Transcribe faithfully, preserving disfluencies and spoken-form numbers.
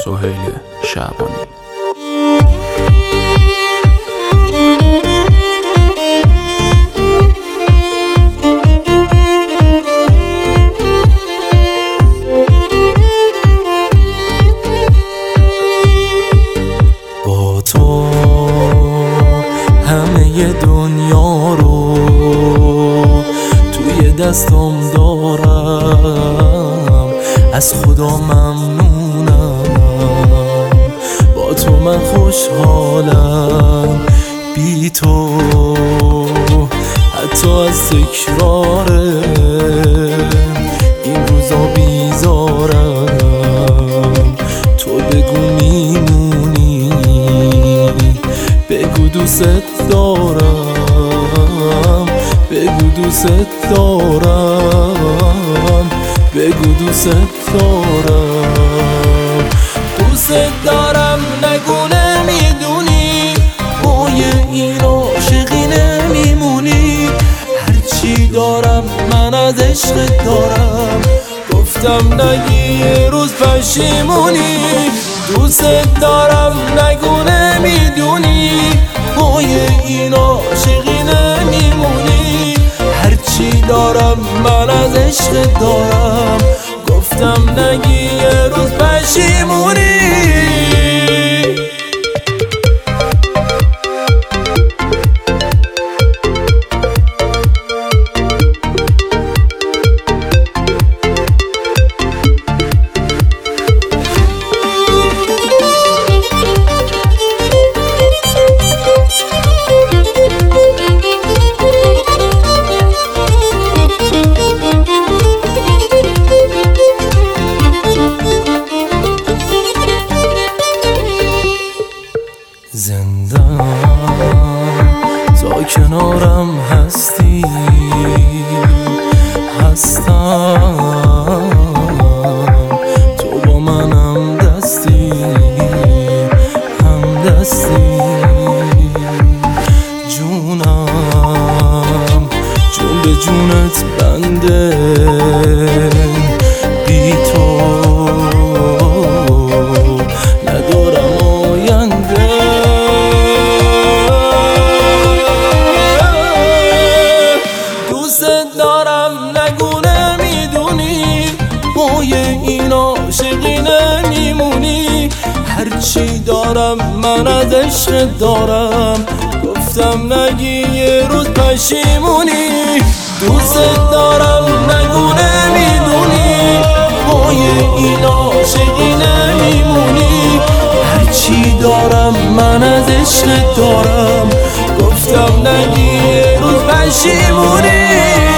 سهیل شعبانی. با تو همه دنیا رو توی دستم دارم، از خدا ممنونم. با تو من خوشحالم، بی تو حتی از تکرار این روزا بیزارم. تو بگو میمونی، بگو دوست دارم، بگو دوست دارم، بگو دوست دارم. دوست دارم نگو نمیدونی، مای این عاشقی نمیمونی. هرچی دارم من از عشق دارم، گفتم نگی یه روز پشیمونی. دوست دارم نگو نمیدونی، مای این عاشقی نمیمونی. هرچی دارم من از عشق دارم، گفتم نگی یه روز پشیمونی. زندم تا کنارم هستی، هستم تو با منم دستی، هم دستی. جونم جون به جونت بنده، بی تو ندارم آینده. دوست دارم نگو نمیدونی، مای این عاشقی نمیمونی. هرچی دارم من از عشق دارم، گفتم نگی یه روز پشیمونی. دوست دارم نگو نمیدونی، مای این عاشقی نمیمونی. هرچی دارم من از عشق دارم، گفتم نگی یه روز پشیمونی.